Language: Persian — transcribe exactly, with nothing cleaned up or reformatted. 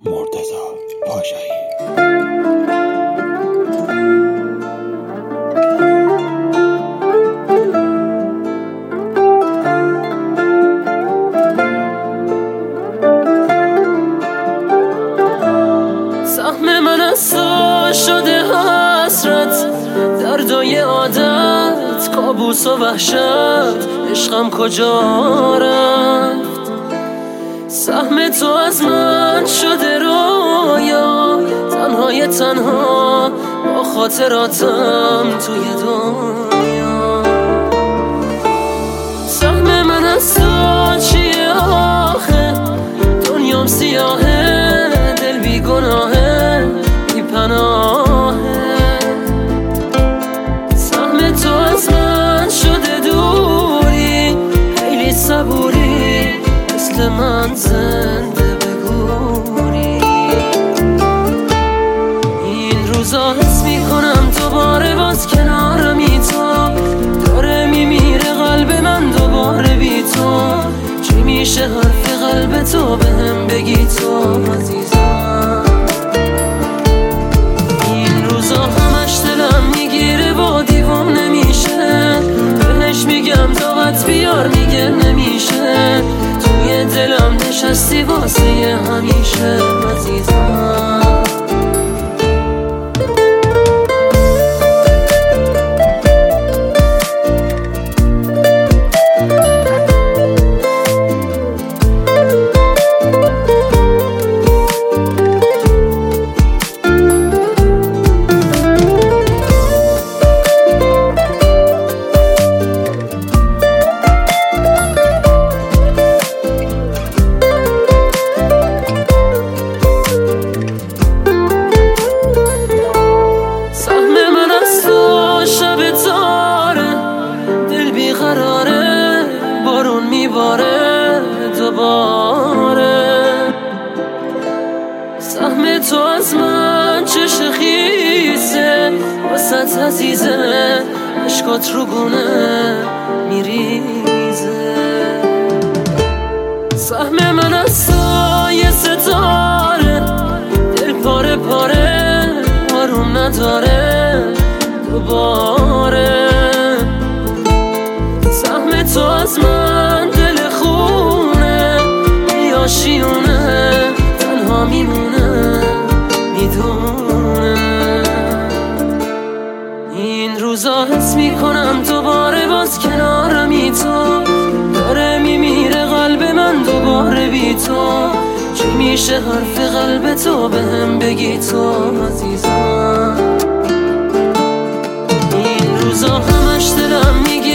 مرتضی پاشایی. سهم من از تو شده حسرت، دردای عادت، کابوس و وحشت، عشقم کجا رفت؟ سهم تو از من شده رویا، تنهای تنها با خاطراتم توی دنیا. سهم من از تو چیه آخه؟ دنیام سیاهه، دل بی گناهه، بی پناهه. سهم تو از من شده دوری، خیلی صبوری، مثل من زنده بگوری. این روزا حس میکنم دوباره باز کنارمی تو، داره میمیره قلب من دوباره بی تو. چی میشه حرف قلب تو بهم بگی تو عزیزم؟ این روزا همش دلم میگیره و دیوام نمیشه، بهش میگم طاقت بیار میگه نمیشه. توی دلم نشستی واسه همیشه عزیزم. بارون میباره دوباره، سهم تو از من چش خیسه، واسط عزیزه، عشقات رو گونه میریزه. سهم من از تو یه ستاره، دل پاره پاره، آروم نداره دوباره. سهم تو از من دل خونه، یا شیونه، تنها میمونه میدونه. این روزا حس میکنم دوباره باز کنارمی تو، داره میمیره قلب من دوباره بی تو. چی میشه حرف قلب تو بهم بگی تو عزیزم؟ این روزا همش دلم میگی